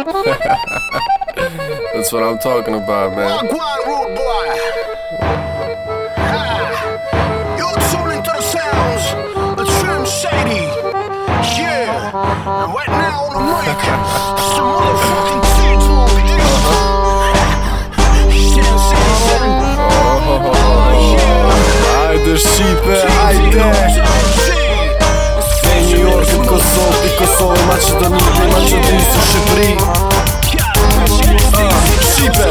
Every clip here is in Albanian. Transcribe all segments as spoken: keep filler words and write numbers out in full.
That's what I'm talking about, man. Walk wide, rude boy. Ha. You're tuning to the sounds of Trim Shady. Yeah. And right now on the mic, some motherfucking T-Talk. Hajde Shqipe, hajde. Në New York, në Kosovë, i Kosovë, Maqedoni, në Maqedoni, së Shqipëri. Shqipe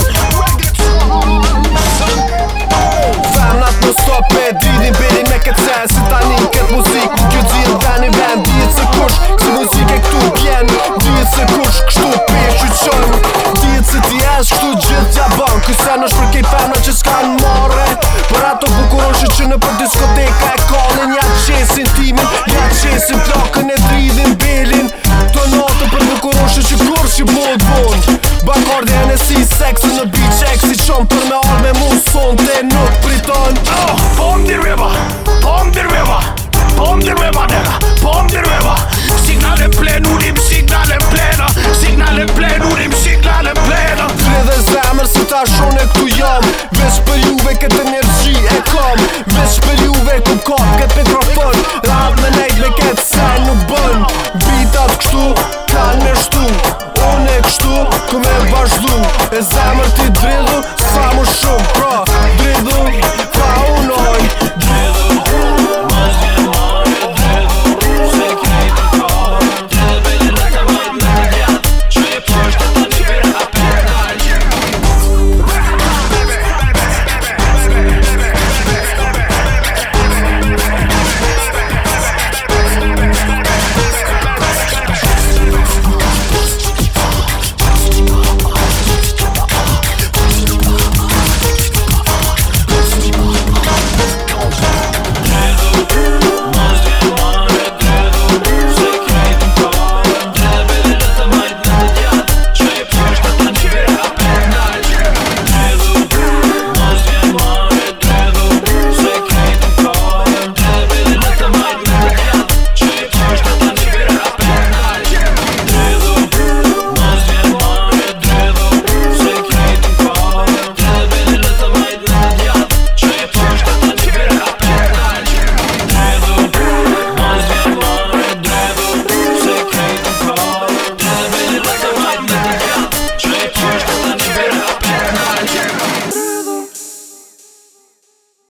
Femnat në stop me dridin belin me këtë sen. Si tani në këtë muzik në këtë zirë dhe një vend. Dijet se kush, kësi muzike këtu pjen. Dijet se kush, kështu peshu qën. Dijet se ti esh këtu gjithë tja ban. Kësen është për kej femna që s'kan marre. Për ato bukuroshe që në për diskoteka e kalin. Ja qesin timin, ja qesin plakën e dridin belin. Të natë për bukuroshe që kur që mod bon. Bakardi e në si seksë në beach ex. Si qëmë për me arme mu son të nuk priton. Oh, Pom the river, Pom the river, Pom the river, nigga, Pom the river. Signale plen, urim signale plena. Signale plen, urim signale plena. Tre dhe zemër si ta shone këtu jam. Vesh për juve këtë energji e kam. Vesh për juve ku kap këtë mikrofon. Rap me nejt me këtë sen nuk bën. Bitat kështu, kanë me shtu. Unë e kështu, ku me vazhdu. E zemër ti drillu, sa më shumë.